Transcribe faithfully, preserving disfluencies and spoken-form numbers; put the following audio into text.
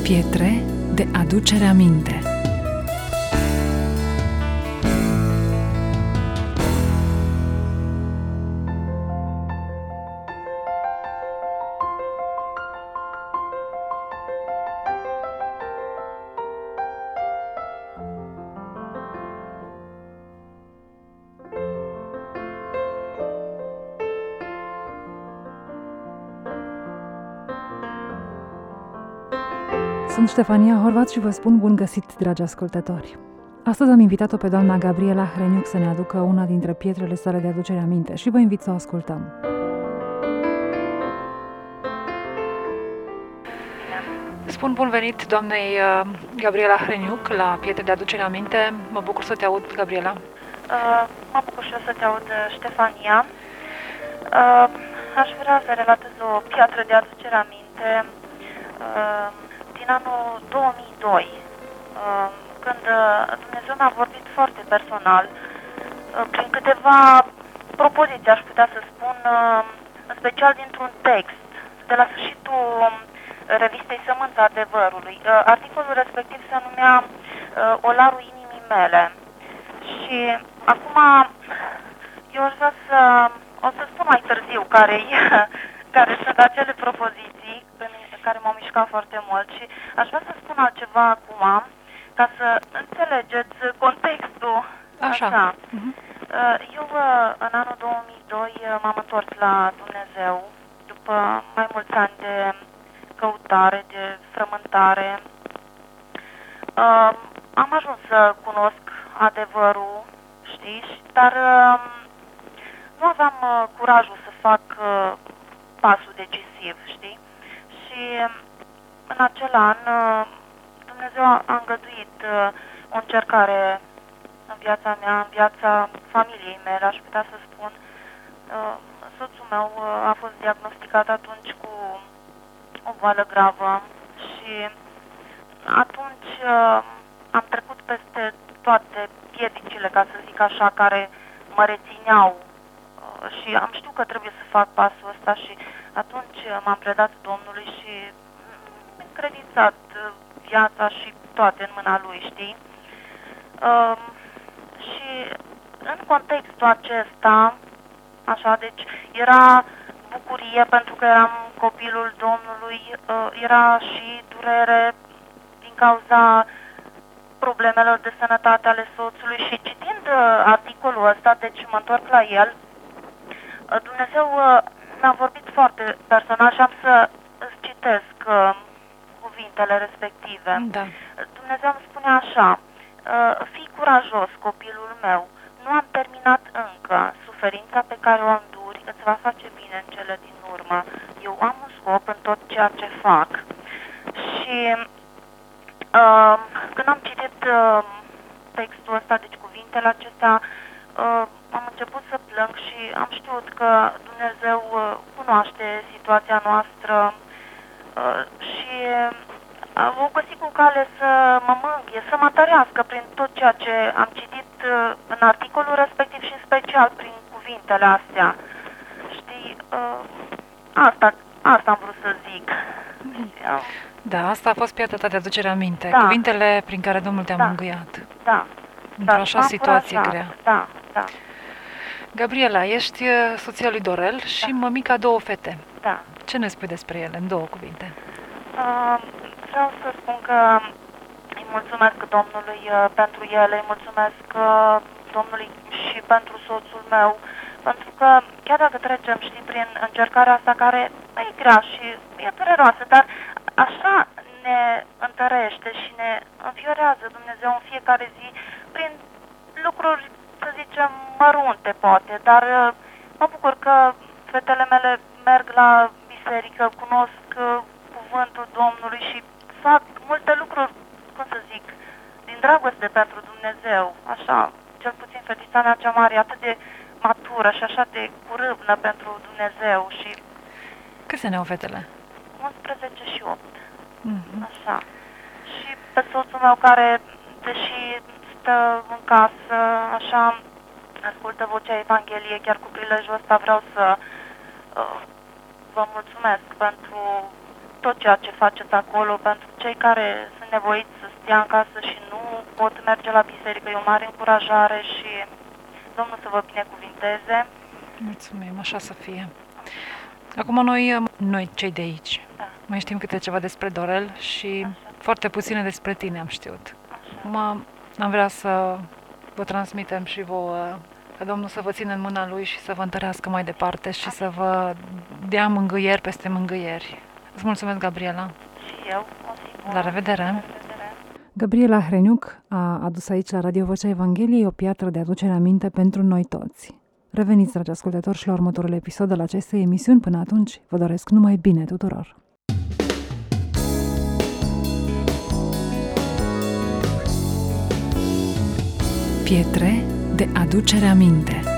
Pietre de aducere aminte. Sunt Ștefania Horvat și vă spun bun găsit, dragi ascultători! Astăzi am invitat-o pe doamna Gabriela Hreniuc să ne aducă una dintre pietrele sale de aducere aminte și vă invit să o ascultăm. Spun bun venit doamnei Gabriela Hreniuc la Pietre de aducere aminte. Mă bucur să te aud, Gabriela. Uh, mă bucur și eu să te aud, Ștefania. Uh, aș vrea să relatez o piatră de aducere aminte uh, din anul două mii doi, uh, când Dumnezeu mi-a vorbit foarte personal, uh, prin câteva propoziții, aș putea să spun, uh, în special dintr-un text, de la sfârșitul revistei Sămânța Adevărului. Uh, articolul respectiv se numea uh, Olarul inimii mele. Și acum eu aș vrea să, o să spun mai târziu care, care sunt acele propoziții care m-au mișcat foarte mult și aș vrea să spun altceva acum, ca să înțelegeți contextul. Așa. Așa. Uh-huh. Eu în anul două mii doi m-am întors la Dumnezeu după mai mulți ani de căutare, de frământare. Am ajuns să cunosc adevărul, știi, dar nu aveam curajul să fac pasul decisiv, știi? Și în acel an Dumnezeu a îngăduit o încercare în viața mea, în viața familiei mele, aș putea să spun. Soțul meu a fost diagnosticat atunci cu o boală gravă și atunci am trecut peste toate piedicile, ca să zic așa, care mă rețineau și am știut că trebuie să fac pasul ăsta și atunci m-am predat Domnului și mi-am încredințat viața și toate în mâna Lui, știi? Uh, și în contextul acesta, așa, deci era bucurie pentru că eram copilul Domnului, uh, era și durere din cauza problemelor de sănătate ale soțului și citind uh, articolul ăsta, deci mă întorc la el, uh, Dumnezeu uh, mi-a vorbit foarte personal și am să îți citesc uh, cuvintele respective. Da. Dumnezeu îmi spune așa: uh, fii curajos, copilul meu, nu am terminat încă, suferința pe care o înduri îți va face bine în cele din urmă. Eu am un scop în tot ceea ce fac. Și uh, când am citit uh, textul ăsta, deci cuvintele acestea, uh, am început să plâng și am știut că Dumnezeu uh, cunoaște situația noastră uh, și uh, o găsit cu cale să mă mângâie, să mă întărească prin tot ceea ce am citit uh, în articolul respectiv și în special prin cuvintele astea. Știi, uh, asta, asta am vrut să zic. Da, asta a fost piatra ta de aducere aminte. Da. Cuvintele prin care Domnul te-a Da. mângâiat. Da. Într-o Da, așa m-am situație încurajat. grea. Da, da, Gabriela, ești uh, soția lui Dorel și Da. mămica două fete. da. Ce ne spui despre ele, în două cuvinte? Uh, vreau să spun că îi mulțumesc Domnului uh, pentru ele, îi mulțumesc uh, Domnului și pentru soțul meu, pentru că chiar dacă trecem, știi, prin încercarea asta care e grea și e dureroasă, dar așa ne întărește și ne înfiorează Dumnezeu în fiecare zi prin lucruri, să zicem, mărunte poate, dar uh, mă bucur că fetele mele merg la biserică, cunosc uh, cuvântul Domnului și fac multe lucruri, cum să zic, din dragoste pentru Dumnezeu. Așa, cel puțin fetița mea cea mare, atât de matură și așa de curâvnă pentru Dumnezeu și Câți ani au fetele? unsprezece și opt. Mm-hmm. Așa. Și pe soțul meu care, deși stă în casă, așa, ascultă vocea Evangheliei, chiar cu prilejul ăsta vreau să uh, vă mulțumesc pentru tot ceea ce faceți acolo pentru cei care sunt nevoiți să stea în casă și nu pot merge la biserică. E o mare încurajare și Domnul să vă binecuvinteze. Mulțumim, așa să fie. Acum noi, noi cei de aici, da. Mai știm câte ceva despre Dorel și așa. Foarte puține despre tine am știut. Acum am vrea să vă transmitem și vouă, ca Domnul să vă țină în mâna Lui și să vă întărească mai departe și să vă dea mângâieri peste mângâieri. Îți mulțumesc, Gabriela. Și eu. O zi bună. La revedere. La revedere. Gabriela Hreniuc a adus aici la Radio Vocea Evangheliei o piatră de aducere aminte pentru noi toți. Reveniți, dragi ascultători, și la următorul episod al acestei emisiuni. Până atunci, vă doresc numai bine tuturor! Pietre de aducere aminte.